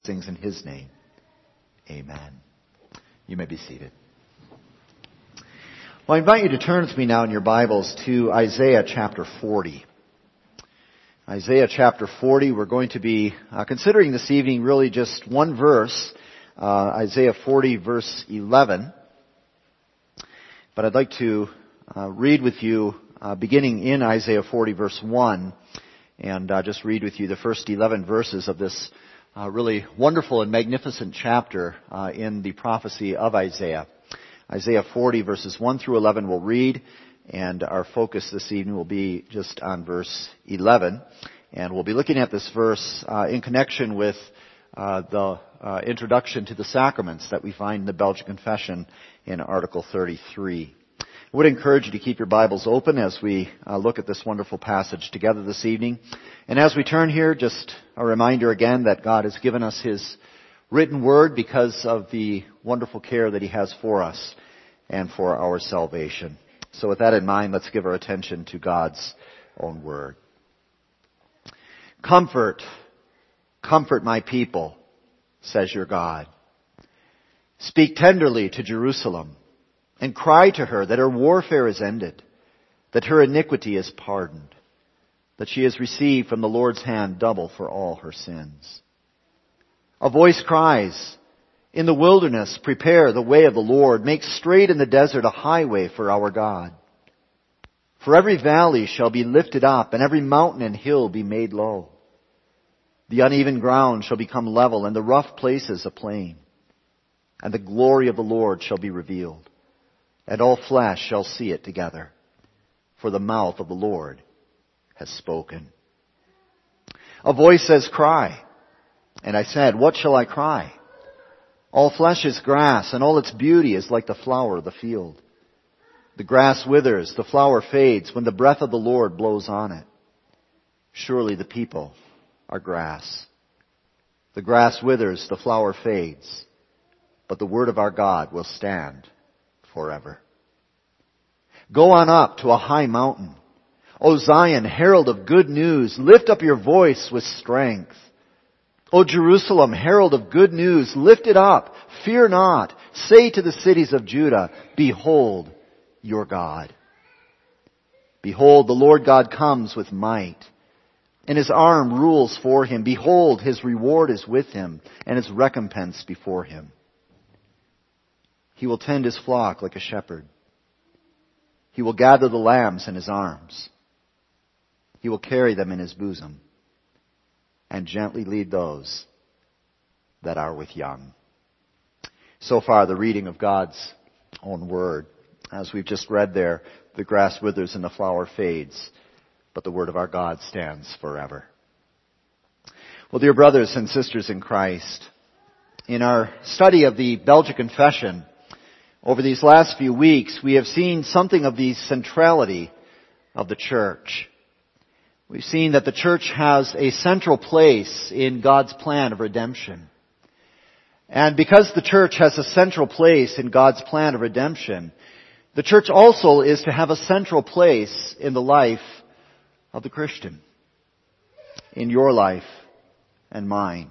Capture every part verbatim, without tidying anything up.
Things in His name. Amen. You may be seated. Well, I invite you to turn with me now in your Bibles to Isaiah chapter forty. Isaiah chapter forty, we're going to be uh, considering this evening really just one verse, uh, Isaiah forty verse eleven. But I'd like to uh, read with you uh, beginning in Isaiah forty verse one and uh, just read with you the first eleven verses of this Uh, really wonderful and magnificent chapter uh, in the prophecy of Isaiah. Isaiah forty verses one through eleven we'll read, and our focus this evening will be just on verse eleven. And we'll be looking at this verse uh, in connection with uh, the uh, introduction to the sacraments that we find in the Belgian Confession in Article thirty-three. I would encourage you to keep your Bibles open as we uh, look at this wonderful passage together this evening. And as we turn here, just a reminder again that God has given us His written word because of the wonderful care that He has for us and for our salvation. So with that in mind, let's give our attention to God's own word. Comfort, comfort my people, says your God. Speak tenderly to Jerusalem and cry to her that her warfare is ended, that her iniquity is pardoned, that she has received from the Lord's hand double for all her sins. A voice cries, in the wilderness prepare the way of the Lord, make straight in the desert a highway for our God. For every valley shall be lifted up, and every mountain and hill be made low. The uneven ground shall become level, and the rough places a plain. And the glory of the Lord shall be revealed, and all flesh shall see it together. For the mouth of the Lord has spoken. A voice says, cry. And I said, what shall I cry? All flesh is grass, and all its beauty is like the flower of the field. The grass withers, the flower fades, when the breath of the Lord blows on it. Surely the people are grass. The grass withers, the flower fades, but the word of our God will stand forever. Go on up to a high mountain. O Zion, herald of good news, lift up your voice with strength. O Jerusalem, herald of good news, lift it up. Fear not. Say to the cities of Judah, behold your God. Behold, the Lord God comes with might, and His arm rules for Him. Behold, His reward is with Him, and His recompense before Him. He will tend His flock like a shepherd. He will gather the lambs in His arms. He will carry them in His bosom and gently lead those that are with young. So far, the reading of God's own word. As we've just read there, the grass withers and the flower fades, but the word of our God stands forever. Well, dear brothers and sisters in Christ, in our study of the Belgian Confession, over these last few weeks, we have seen something of the centrality of the church. We've seen that the church has a central place in God's plan of redemption. And because the church has a central place in God's plan of redemption, the church also is to have a central place in the life of the Christian, in your life and mine.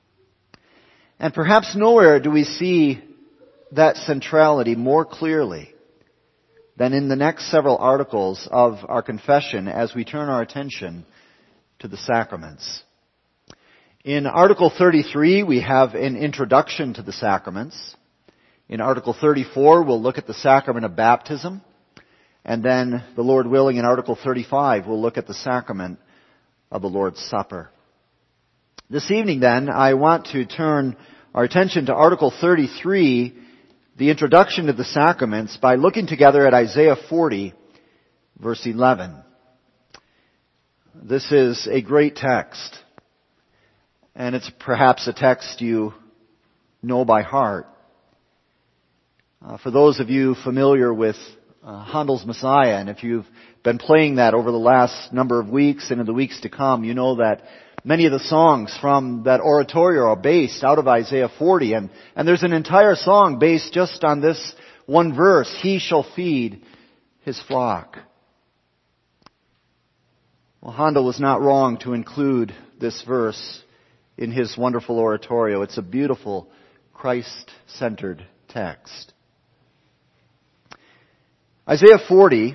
And perhaps nowhere do we see that centrality more clearly than in the next several articles of our confession as we turn our attention to the sacraments. In Article thirty-three, we have an introduction to the sacraments. In Article thirty-four, we'll look at the sacrament of baptism. And then, the Lord willing, in Article thirty-five, we'll look at the sacrament of the Lord's Supper. This evening, then, I want to turn our attention to Article thirty-three, the introduction to the sacraments, by looking together at Isaiah forty, verse eleven. This is a great text, and it's perhaps a text you know by heart. Uh, for those of you familiar with uh, Handel's Messiah, and if you've been playing that over the last number of weeks and in the weeks to come, you know that many of the songs from that oratorio are based out of Isaiah forty, and, and there's an entire song based just on this one verse, he shall feed his flock. Well, Handel was not wrong to include this verse in his wonderful oratorio. It's a beautiful Christ-centered text. Isaiah forty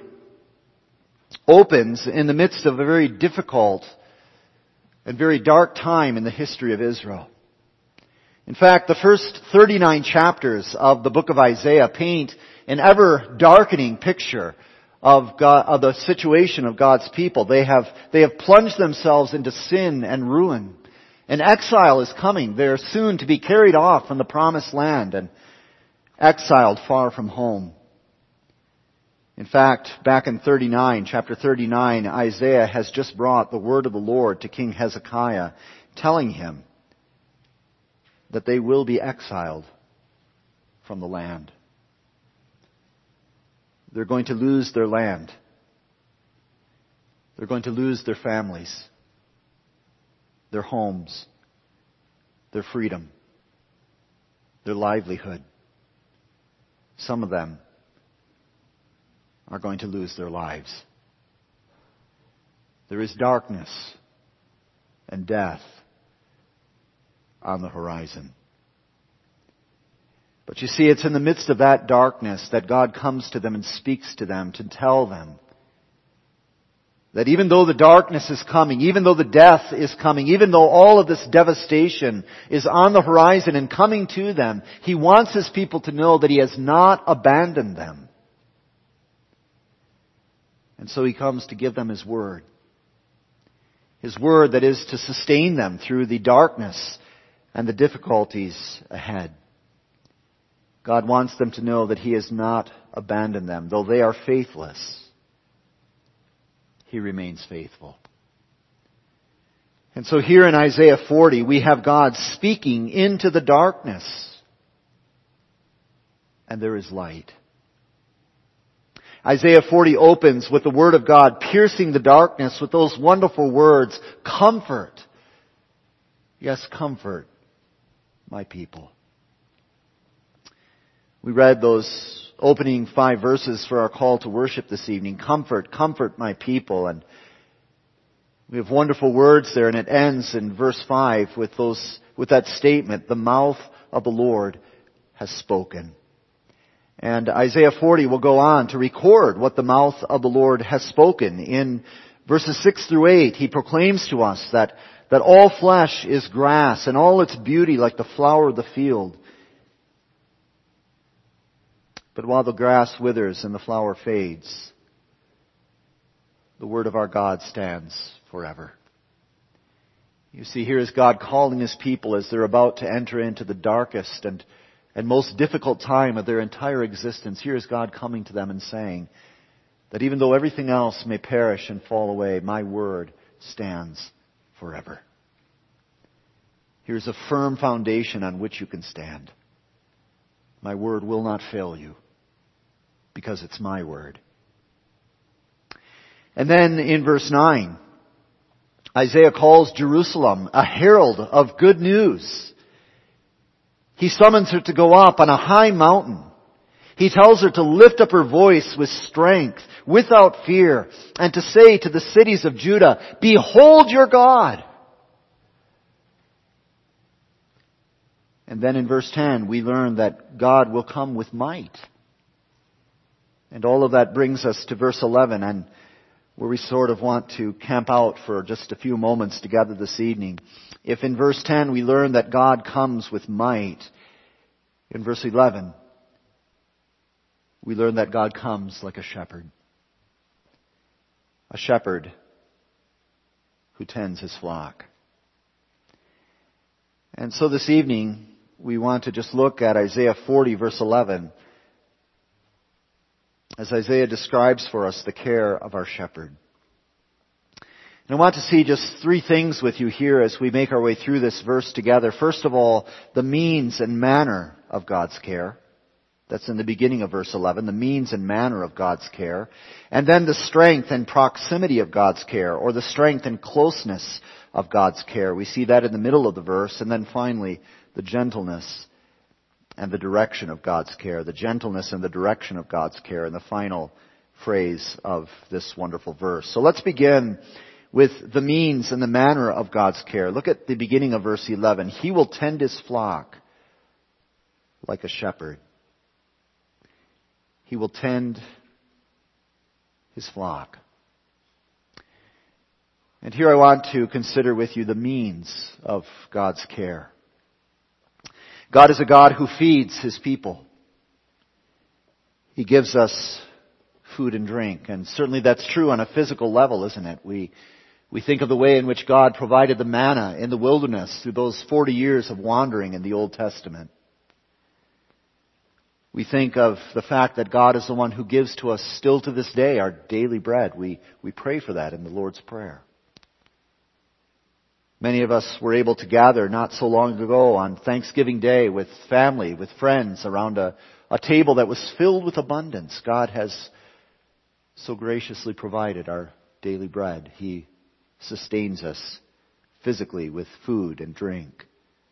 opens in the midst of a very difficult and very dark time in the history of Israel. In fact, the first thirty-nine chapters of the book of Isaiah paint an ever-darkening picture of, God, of the situation of God's people. They have, they have plunged themselves into sin and ruin. And exile is coming. They're soon to be carried off from the promised land and exiled far from home. In fact, back in thirty-nine, chapter thirty-nine, Isaiah has just brought the word of the Lord to King Hezekiah, telling him that they will be exiled from the land. They're going to lose their land. They're going to lose their families, their homes, their freedom, their livelihood. Some of them are going to lose their lives. There is darkness and death on the horizon. But you see, it's in the midst of that darkness that God comes to them and speaks to them to tell them that even though the darkness is coming, even though the death is coming, even though all of this devastation is on the horizon and coming to them, He wants His people to know that He has not abandoned them. And so He comes to give them His word. His word that is to sustain them through the darkness and the difficulties ahead. God wants them to know that He has not abandoned them. Though they are faithless, He remains faithful. And so here in Isaiah forty, we have God speaking into the darkness. And there is light. Isaiah forty opens with the Word of God piercing the darkness with those wonderful words, comfort. Yes, comfort my people. We read those opening five verses for our call to worship this evening. Comfort, comfort my people. And we have wonderful words there, and it ends in verse five with those, with that statement, the mouth of the Lord has spoken. And Isaiah forty will go on to record what the mouth of the Lord has spoken. In verses six through eight, he proclaims to us that, that all flesh is grass and all its beauty like the flower of the field. But while the grass withers and the flower fades, the word of our God stands forever. You see, here is God calling His people as they're about to enter into the darkest and, and most difficult time of their entire existence. Here is God coming to them and saying that even though everything else may perish and fall away, my word stands forever. Here's a firm foundation on which you can stand. My word will not fail you, because it's my word. And then in verse nine, Isaiah calls Jerusalem a herald of good news. He summons her to go up on a high mountain. He tells her to lift up her voice with strength, without fear, and to say to the cities of Judah, behold your God. And then in verse ten, we learn that God will come with might. And all of that brings us to verse eleven, and where we sort of want to camp out for just a few moments together this evening. If in verse ten we learn that God comes with might, in verse eleven we learn that God comes like a shepherd. A shepherd who tends his flock. And so this evening we want to just look at Isaiah forty verse eleven as Isaiah describes for us the care of our shepherd. And I want to see just three things with you here as we make our way through this verse together. First of all, the means and manner of God's care. That's in the beginning of verse eleven, the means and manner of God's care. And then the strength and proximity of God's care, or the strength and closeness of God's care. We see that in the middle of the verse. And then finally, the gentleness and the direction of God's care. The gentleness and the direction of God's care in the final phrase of this wonderful verse. So let's begin with the means and the manner of God's care. Look at the beginning of verse eleven. He will tend his flock like a shepherd. He will tend his flock. And here I want to consider with you the means of God's care. God is a God who feeds his people. He gives us food and drink. And certainly that's true on a physical level, isn't it? We we think of the way in which God provided the manna in the wilderness through those forty years of wandering in the Old Testament. We think of the fact that God is the one who gives to us still to this day our daily bread. We we pray for that in the Lord's Prayer. Many of us were able to gather not so long ago on Thanksgiving Day with family, with friends around a, a table that was filled with abundance. God has so graciously provided our daily bread. He sustains us physically with food and drink.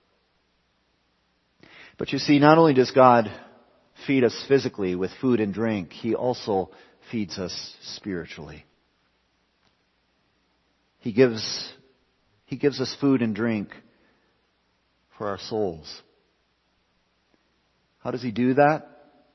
But you see, not only does God feed us physically with food and drink, He also feeds us spiritually. He gives, He gives us food and drink for our souls. How does He do that?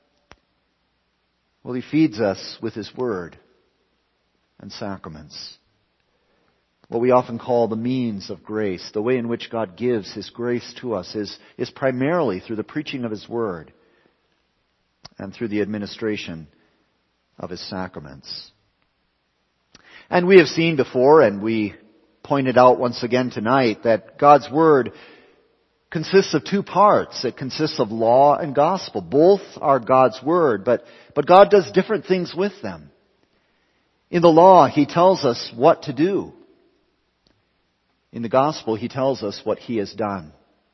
Well, He feeds us with His Word and sacraments. What we often call the means of grace, the way in which God gives His grace to us is, is primarily through the preaching of His Word and through the administration of His sacraments. And we have seen before, and we pointed out once again tonight, that God's Word consists of two parts. It consists of law and gospel. Both are God's Word, but, but God does different things with them. In the law, He tells us what to do. In the gospel, He tells us what He has done.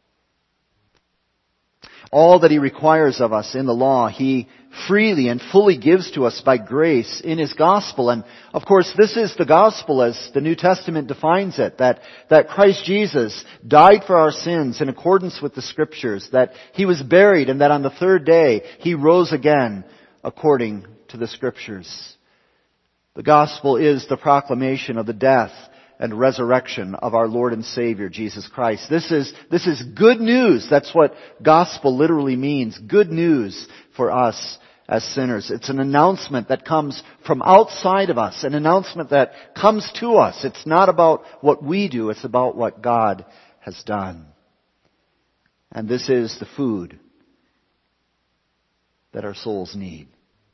All that He requires of us in the law, He freely and fully gives to us by grace in His gospel. And of course, this is the gospel as the New Testament defines it, that, that Christ Jesus died for our sins in accordance with the Scriptures, that He was buried and that on the third day He rose again according to the Scriptures. The gospel is the proclamation of the death and resurrection of our Lord and Savior, Jesus Christ. This is, this is good news. That's what gospel literally means. Good news for us as sinners. It's an announcement that comes from outside of us, an announcement that comes to us. It's not about what we do, it's about what God has done. And this is the food that our souls need.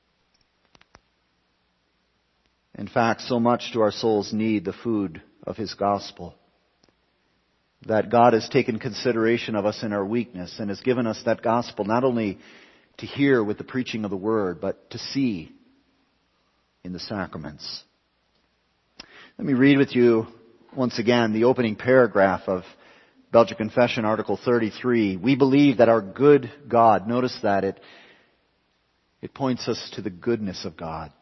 In fact, so much do our souls need the food of His gospel, that God has taken consideration of us in our weakness and has given us that gospel not only to hear with the preaching of the Word, but to see in the sacraments. Let me read with you once again the opening paragraph of Belgic Confession, Article thirty-three. We believe that our good God, notice that it, it points us to the goodness of God.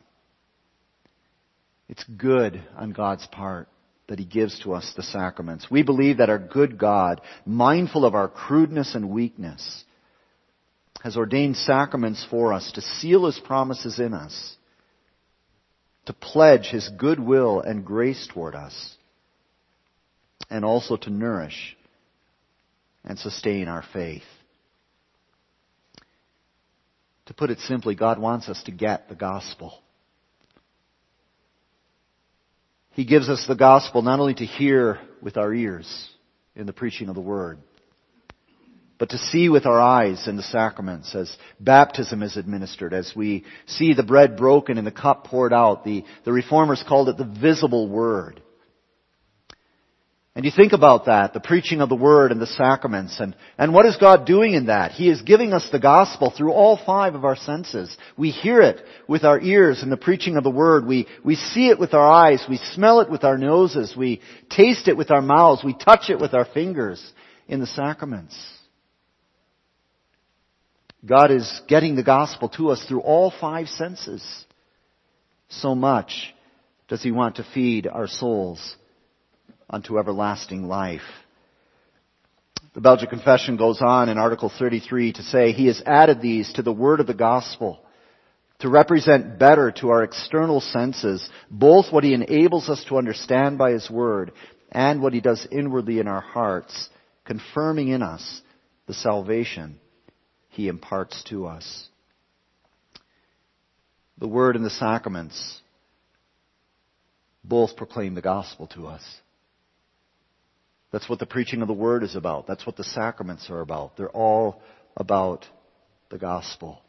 It's good on God's part that He gives to us the sacraments. We believe that our good God, mindful of our crudeness and weakness, has ordained sacraments for us to seal His promises in us, to pledge His goodwill and grace toward us, and also to nourish and sustain our faith. To put it simply, God wants us to get the gospel. He gives us the gospel not only to hear with our ears in the preaching of the Word, but to see with our eyes in the sacraments as baptism is administered, as we see the bread broken and the cup poured out. The, the Reformers called it the visible Word. And you think about that, the preaching of the Word and the sacraments. And, and what is God doing in that? He is giving us the gospel through all five of our senses. We hear it with our ears in the preaching of the Word. We, we see it with our eyes. We smell it with our noses. We taste it with our mouths. We touch it with our fingers in the sacraments. God is getting the gospel to us through all five senses. So much does He want to feed our souls unto everlasting life. The Belgic Confession goes on in Article thirty-three to say, He has added these to the word of the gospel, to represent better to our external senses both what He enables us to understand by His Word and what He does inwardly in our hearts, confirming in us the salvation He imparts to us. The Word and the sacraments both proclaim the gospel to us. That's what the preaching of the Word is about. That's what the sacraments are about. They're all about the gospel.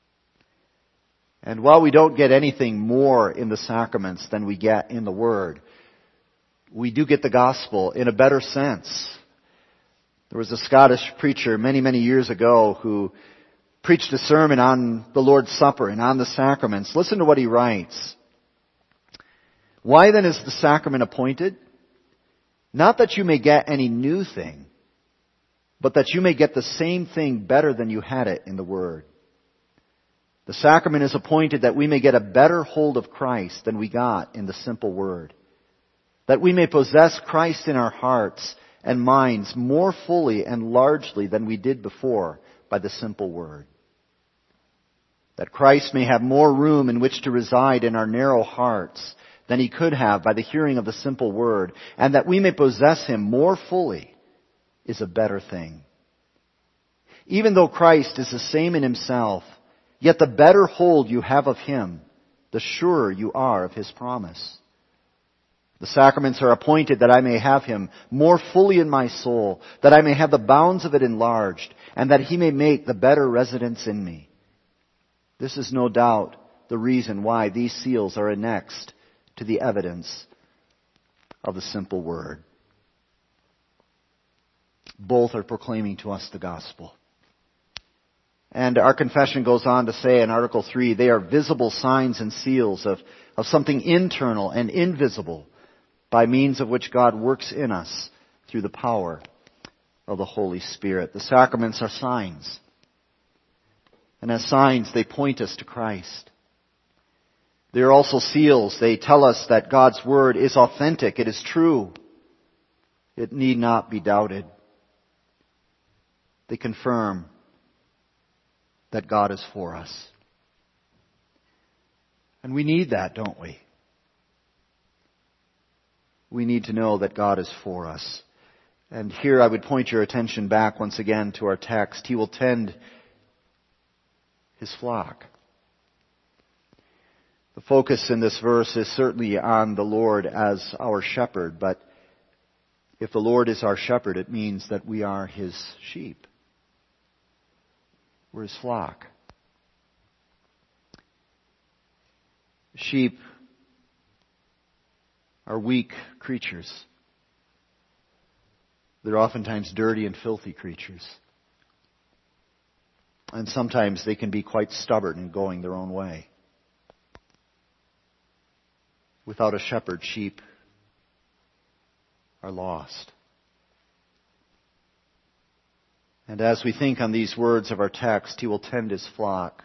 And while we don't get anything more in the sacraments than we get in the Word, we do get the gospel in a better sense. There was a Scottish preacher many, many years ago who preached a sermon on the Lord's Supper and on the sacraments. Listen to what he writes. Why then is the sacrament appointed? Not that you may get any new thing, but that you may get the same thing better than you had it in the Word. The sacrament is appointed that we may get a better hold of Christ than we got in the simple Word. That we may possess Christ in our hearts and minds more fully and largely than we did before by the simple Word. That Christ may have more room in which to reside in our narrow hearts than He could have by the hearing of the simple Word, and that we may possess Him more fully is a better thing. Even though Christ is the same in Himself, yet the better hold you have of Him, the surer you are of His promise. The sacraments are appointed that I may have Him more fully in my soul, that I may have the bounds of it enlarged, and that He may make the better residence in me. This is no doubt the reason why these seals are annexed to the evidence of the simple Word. Both are proclaiming to us the gospel. And our confession goes on to say in Article three, they are visible signs and seals of, of something internal and invisible by means of which God works in us through the power of the Holy Spirit. The sacraments are signs. And as signs, they point us to Christ. They are also seals. They tell us that God's Word is authentic. It is true. It need not be doubted. They confirm that God is for us. And we need that, don't we? We need to know that God is for us. And here I would point your attention back once again to our text. He will tend His flock. The focus in this verse is certainly on the Lord as our shepherd, but if the Lord is our shepherd, it means that we are His sheep. We're His flock. Sheep are weak creatures. They're oftentimes dirty and filthy creatures. And sometimes they can be quite stubborn in going their own way. Without a shepherd, sheep are lost. And as we think on these words of our text, He will tend His flock,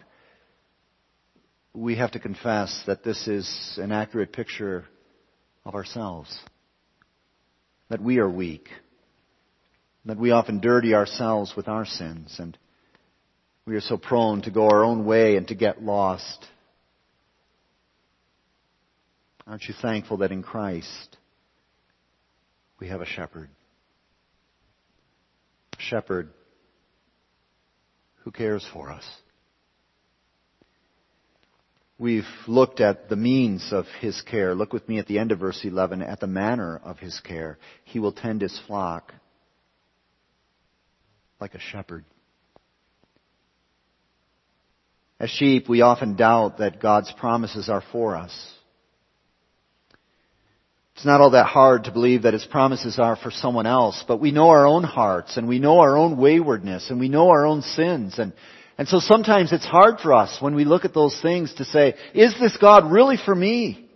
we have to confess that this is an accurate picture of ourselves. That we are weak. That we often dirty ourselves with our sins, and we are so prone to go our own way and to get lost. Aren't you thankful that in Christ we have a shepherd? A shepherd who cares for us. We've looked at the means of His care. Look with me at the end of verse eleven, at the manner of His care. He will tend His flock like a shepherd. As sheep, we often doubt that God's promises are for us. It's not all that hard to believe that His promises are for someone else, but we know our own hearts, and we know our own waywardness, and we know our own sins. And, and so sometimes it's hard for us when we look at those things to say, is this God really for me?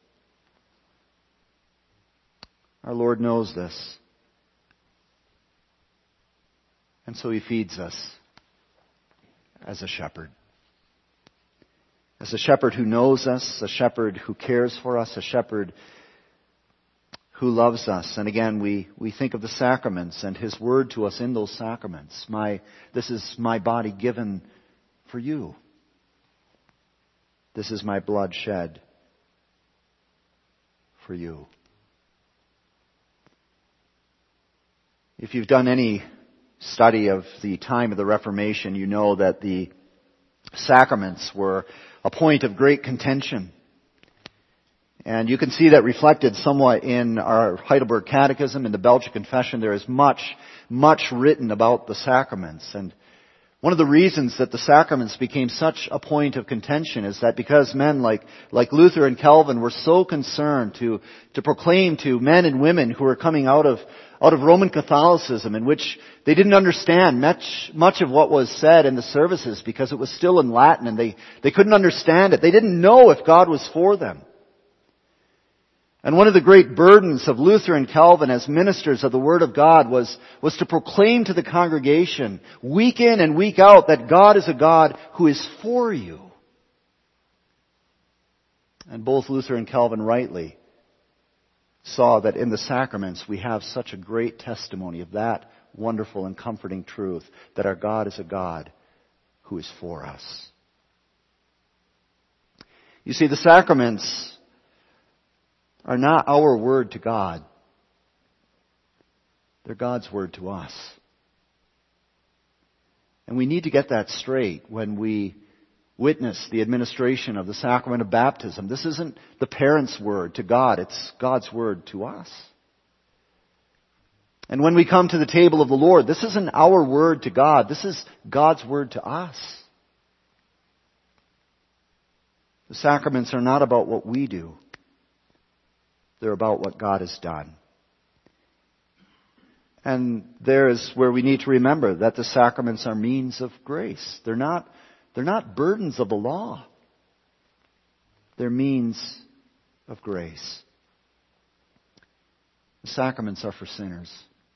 Our Lord knows this. And so He feeds us as a shepherd. As a shepherd who knows us, a shepherd who cares for us, a shepherd who loves us. And again, we, we think of the sacraments and His word to us in those sacraments. My, this is my body given for you. This is my blood shed for you. If you've done any study of the time of the Reformation, you know that the sacraments were a point of great contention. And you can see that reflected somewhat in our Heidelberg Catechism, in the Belgian Confession. There is much, much written about the sacraments. And one of the reasons that the sacraments became such a point of contention is that because men like, like Luther and Calvin were so concerned to, to proclaim to men and women who were coming out of, out of Roman Catholicism, in which they didn't understand much, much of what was said in the services because it was still in Latin and they, they couldn't understand it. They didn't know if God was for them. And one of the great burdens of Luther and Calvin as ministers of the Word of God was, was to proclaim to the congregation week in and week out that God is a God who is for you. And both Luther and Calvin rightly saw that in the sacraments we have such a great testimony of that wonderful and comforting truth, that our God is a God who is for us. You see, the sacraments are not our word to God. They're God's word to us. And we need to get that straight when we witness the administration of the sacrament of baptism. This isn't the parent's word to God. It's God's word to us. And when we come to the table of the Lord, this isn't our word to God. This is God's word to us. The sacraments are not about what we do. They're about what God has done. And there is where we need to remember that the sacraments are means of grace. They're not, they're not burdens of the law. They're means of grace. The sacraments are for sinners.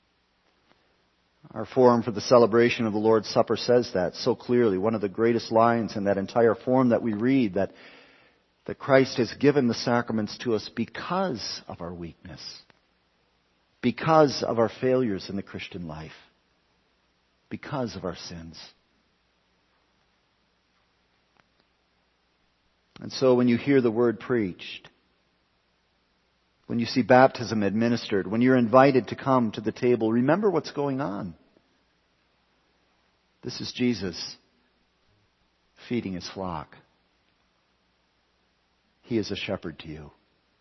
Our form for the celebration of the Lord's Supper says that so clearly. One of the greatest lines in that entire form that we read, that that Christ has given the sacraments to us because of our weakness, because of our failures in the Christian life, because of our sins. And so when you hear the word preached, when you see baptism administered, when you're invited to come to the table, remember what's going on. This is Jesus feeding his flock. He is a shepherd to you.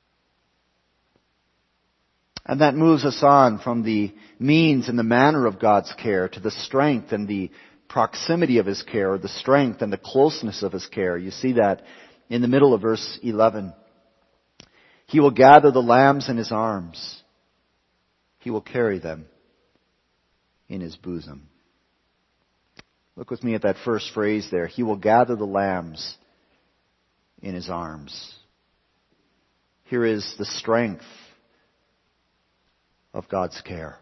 And that moves us on from the means and the manner of God's care to the strength and the proximity of his care, or the strength and the closeness of his care. You see that in the middle of verse eleven. He will gather the lambs in his arms. He will carry them in his bosom. Look with me at that first phrase there. He will gather the lambs in his arms. Here is the strength of God's care.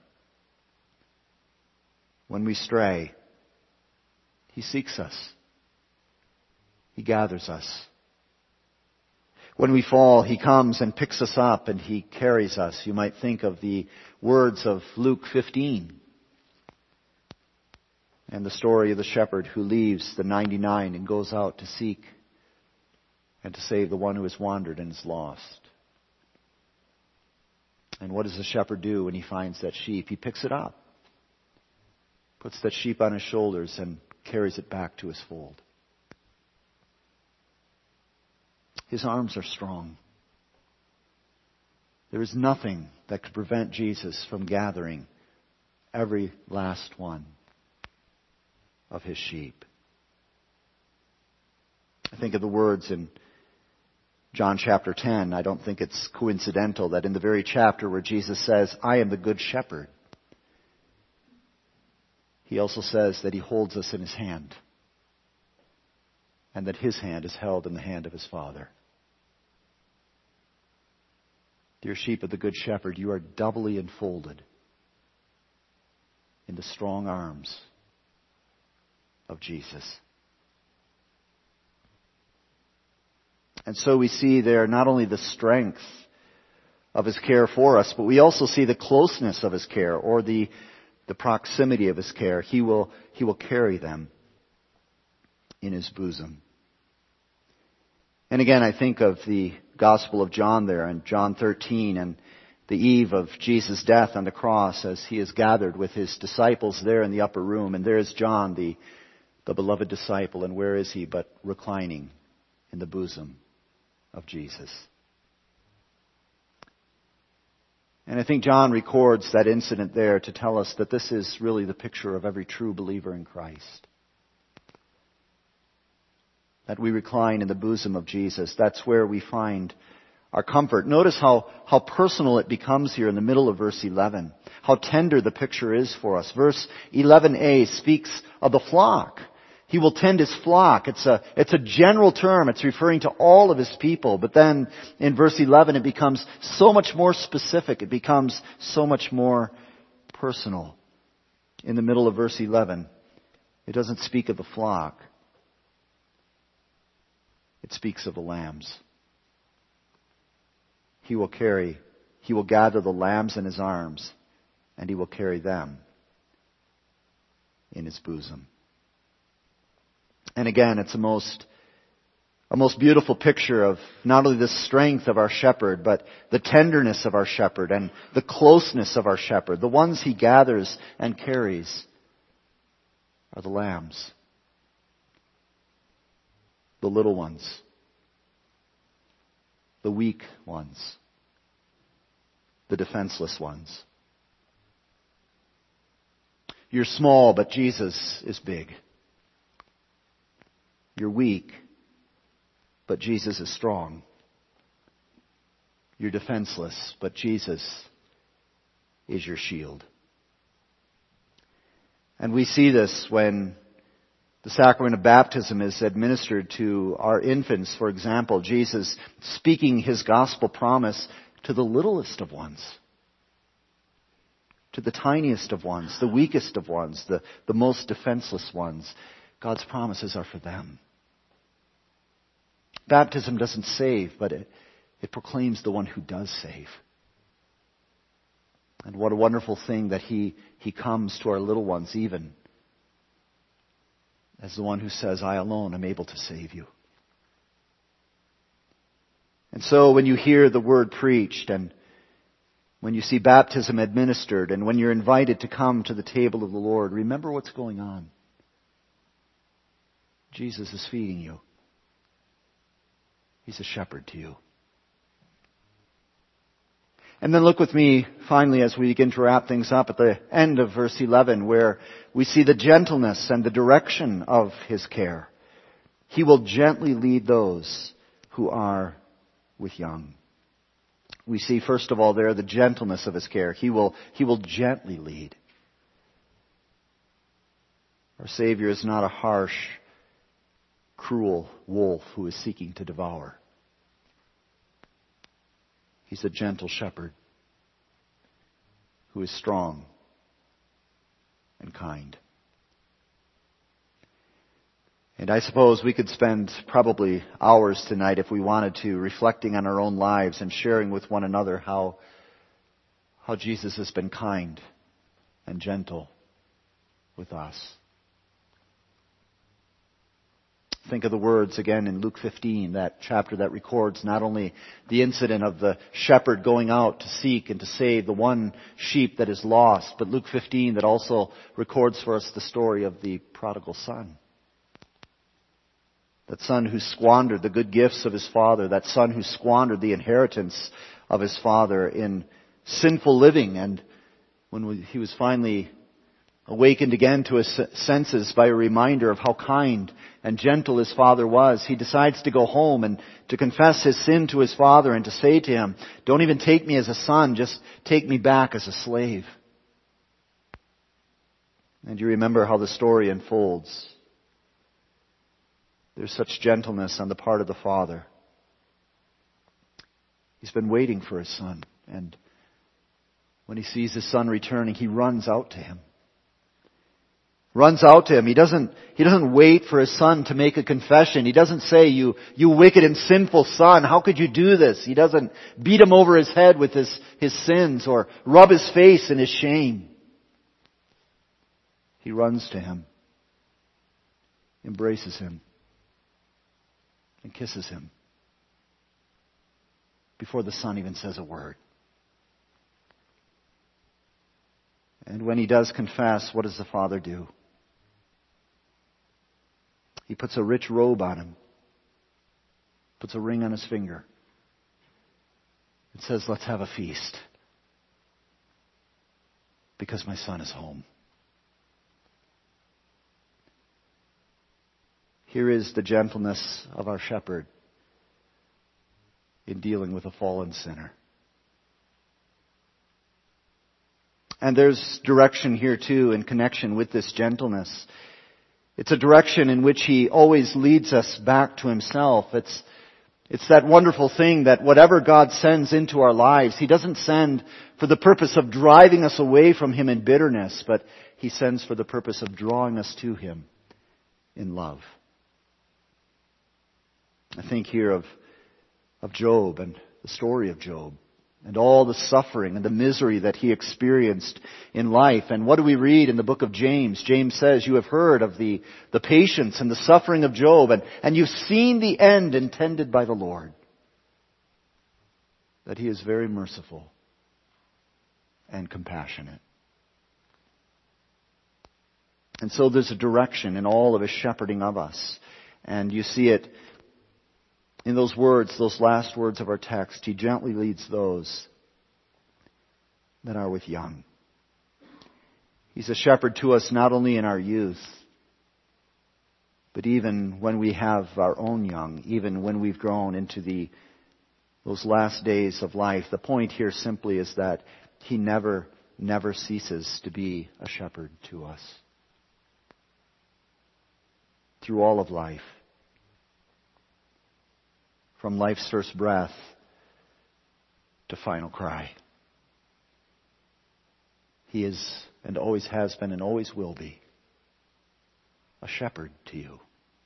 When we stray, he seeks us. He gathers us. When we fall, he comes and picks us up and he carries us. You might think of the words of Luke fifteen and the story of the shepherd who leaves the ninety-nine and goes out to seek and to save the one who has wandered and is lost. And what does the shepherd do when he finds that sheep? He picks it up, puts that sheep on his shoulders, and carries it back to his fold. His arms are strong. There is nothing that could prevent Jesus from gathering every last one of his sheep. I think of the words in John chapter ten. I don't think it's coincidental that in the very chapter where Jesus says, I am the good shepherd, he also says that he holds us in his hand, and that his hand is held in the hand of his Father. Dear sheep of the Good Shepherd, you are doubly enfolded in the strong arms of Jesus. And so we see there not only the strength of his care for us, but we also see the closeness of his care, or the, the proximity of his care. He will, he will carry them in his bosom. And again, I think of the Gospel of John there in John thirteen and the eve of Jesus' death on the cross as he is gathered with his disciples there in the upper room. And there is John, the, the beloved disciple. And where is he but reclining in the bosom of Jesus? And I think John records that incident there to tell us that this is really the picture of every true believer in Christ. That we recline in the bosom of Jesus. That's where we find our comfort. Notice how, how personal it becomes here in the middle of verse eleven. How tender the picture is for us. Verse eleven a speaks of the flock. He will tend his flock. It's a, it's a general term. It's referring to all of his people. But then in verse eleven it becomes so much more specific. It becomes so much more personal. In the middle of verse eleven, it doesn't speak of the flock. It speaks of the lambs. He will carry, he will gather the lambs in his arms, and he will carry them in his bosom. And again, it's a most, a most beautiful picture of not only the strength of our shepherd, but the tenderness of our shepherd and the closeness of our shepherd. The ones he gathers and carries are the lambs, the little ones, the weak ones, the defenseless ones. You're small, but Jesus is big. You're weak, but Jesus is strong. You're defenseless, but Jesus is your shield. And we see this when the sacrament of baptism is administered to our infants. For example, Jesus speaking his gospel promise to the littlest of ones, to the tiniest of ones, the weakest of ones, the, the most defenseless ones. God's promises are for them. Baptism doesn't save, but it, it proclaims the one who does save. And what a wonderful thing that he, he comes to our little ones even as the one who says, I alone am able to save you. And so when you hear the word preached and when you see baptism administered and when you're invited to come to the table of the Lord, remember what's going on. Jesus is feeding you. He's a shepherd to you. And then look with me finally as we begin to wrap things up at the end of verse eleven where we see the gentleness and the direction of his care. He will gently lead those who are with young. We see first of all there the gentleness of his care. He will, he will gently lead. Our Savior is not a harsh, cruel wolf who is seeking to devour. He's a gentle shepherd who is strong and kind. And I suppose we could spend probably hours tonight if we wanted to reflecting on our own lives and sharing with one another how, how Jesus has been kind and gentle with us. Think of the words again in Luke fifteen, that chapter that records not only the incident of the shepherd going out to seek and to save the one sheep that is lost, but Luke fifteen that also records for us the story of the prodigal son. That son who squandered the good gifts of his father, that son who squandered the inheritance of his father in sinful living. And when he was finally awakened again to his senses by a reminder of how kind and gentle his father was, he decides to go home and to confess his sin to his father and to say to him, don't even take me as a son, just take me back as a slave. And you remember how the story unfolds. There's such gentleness on the part of the father. He's been waiting for his son, and when he sees his son returning, he runs out to him. Runs out to him. He doesn't, he doesn't wait for his son to make a confession. He doesn't say, you, you wicked and sinful son, how could you do this? He doesn't beat him over his head with his, his sins or rub his face in his shame. He runs to him, embraces him, and kisses him, before the Son even says a word. And when he does confess, what does the Father do? He puts a rich robe on him, puts a ring on his finger, and says, let's have a feast, because my son is home. Here is the gentleness of our shepherd in dealing with a fallen sinner. And there's direction here too in connection with this gentleness. It's a direction in which he always leads us back to himself. It's, it's that wonderful thing that whatever God sends into our lives, he doesn't send for the purpose of driving us away from him in bitterness, but he sends for the purpose of drawing us to him in love. I think here of, of Job and the story of Job and all the suffering and the misery that he experienced in life. And what do we read in the book of James? James says, you have heard of the, the patience and the suffering of Job, and, and you've seen the end intended by the Lord, that he is very merciful and compassionate. And so there's a direction in all of his shepherding of us. And you see it in those words, those last words of our text. He gently leads those that are with young. He's a shepherd to us not only in our youth, but even when we have our own young, even when we've grown into the those last days of life. The point here simply is that he never, never ceases to be a shepherd to us. Through all of life. From life's first breath to final cry. He is and always has been and always will be a shepherd to you.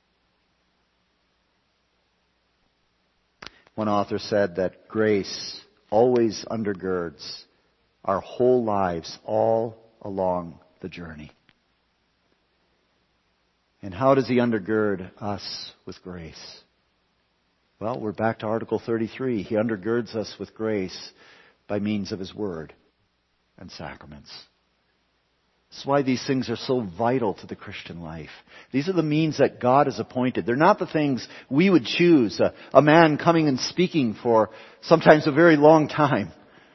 One author said that grace always undergirds our whole lives all along the journey. And how does he undergird us with grace? Well, we're back to Article thirty-three. He undergirds us with grace by means of his word and sacraments. That's why these things are so vital to the Christian life. These are the means that God has appointed. They're not the things we would choose. A, a man coming and speaking for sometimes a very long time.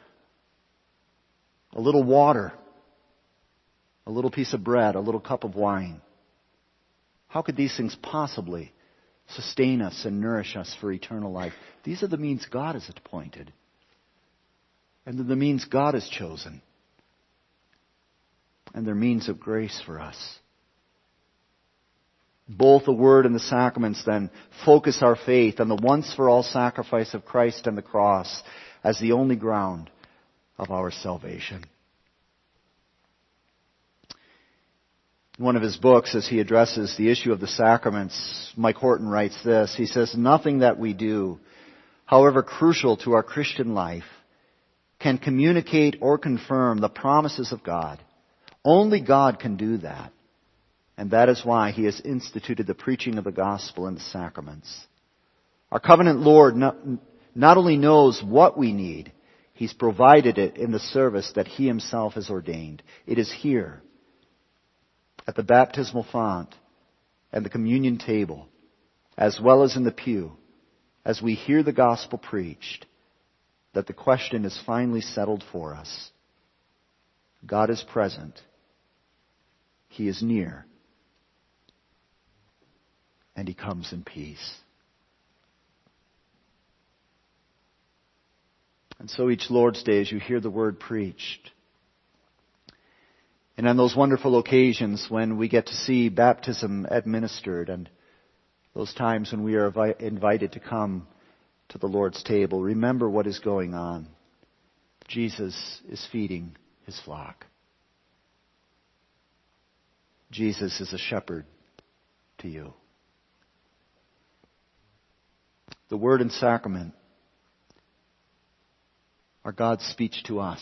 A little water. A little piece of bread. A little cup of wine. How could these things possibly sustain us and nourish us for eternal life? These are the means God has appointed. And they're the means God has chosen. And they're means of grace for us. Both the Word and the sacraments then focus our faith on the once-for-all sacrifice of Christ and the cross as the only ground of our salvation. In one of his books, as he addresses the issue of the sacraments, Mike Horton writes this. He says, nothing that we do, however crucial to our Christian life, can communicate or confirm the promises of God. Only God can do that. And that is why he has instituted the preaching of the gospel and the sacraments. Our covenant Lord not, not only knows what we need, he's provided it in the service that he himself has ordained. It is here, at the baptismal font and the communion table, as well as in the pew, as we hear the gospel preached, that the question is finally settled for us. God is present. He is near. And he comes in peace. And so each Lord's Day, as you hear the word preached, and on those wonderful occasions when we get to see baptism administered, and those times when we are vi- invited to come to the Lord's table, remember what is going on. Jesus is feeding his flock. Jesus is a shepherd to you. The Word and Sacrament are God's speech to us.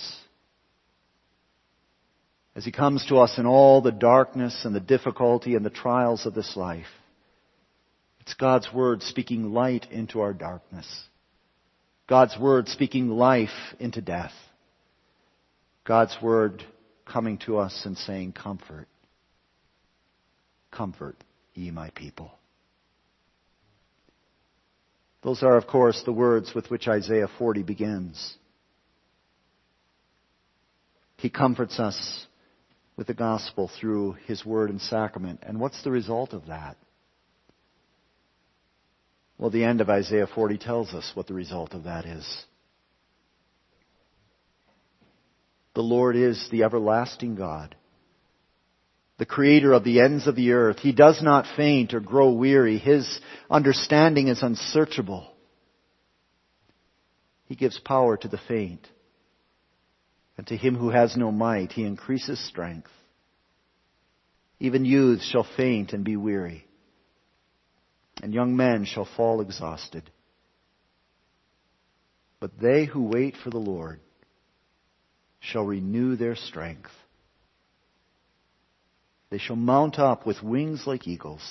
As he comes to us in all the darkness and the difficulty and the trials of this life, it's God's Word speaking light into our darkness. God's Word speaking life into death. God's Word coming to us and saying, comfort. Comfort, ye my people. Those are, of course, the words with which Isaiah forty begins. He comforts us with the gospel through His Word and sacrament. And what's the result of that? Well, the end of Isaiah forty tells us what the result of that is. The Lord is the everlasting God, the creator of the ends of the earth. He does not faint or grow weary. His understanding is unsearchable. He gives power to the faint. And to him who has no might, He increases strength. Even youths shall faint and be weary, and young men shall fall exhausted. But they who wait for the Lord shall renew their strength. They shall mount up with wings like eagles.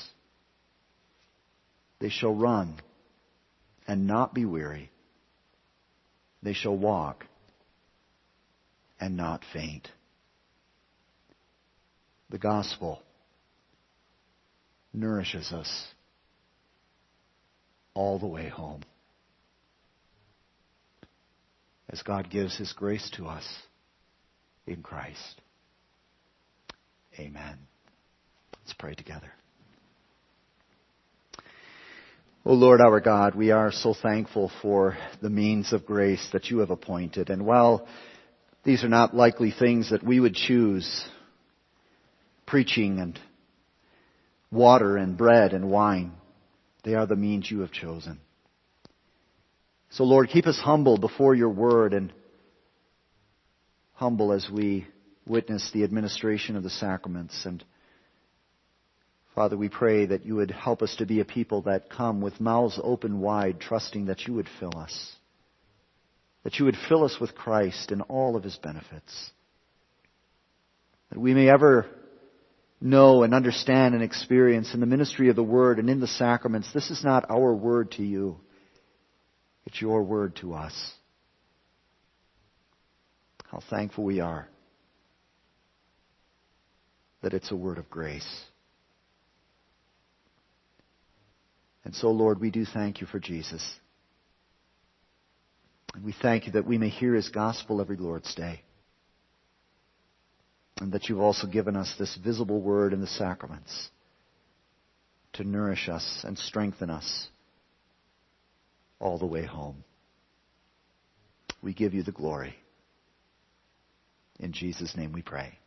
They shall run and not be weary. They shall walk and not faint. The gospel nourishes us all the way home as God gives His grace to us in Christ. Amen. Let's pray together. O Lord our God, we are so thankful for the means of grace that You have appointed. And while these are not likely things that we would choose, preaching and water and bread and wine, they are the means You have chosen. So Lord, keep us humble before Your word, and humble as we witness the administration of the sacraments. And Father, we pray that You would help us to be a people that come with mouths open wide, trusting that You would fill us. That You would fill us with Christ and all of His benefits. That we may ever know and understand and experience in the ministry of the Word and in the sacraments, this is not our word to You. It's Your word to us. How thankful we are that it's a word of grace. And so, Lord, we do thank You for Jesus. And we thank You that we may hear His gospel every Lord's Day. And that You've also given us this visible word in the sacraments to nourish us and strengthen us all the way home. We give You the glory. In Jesus' name we pray.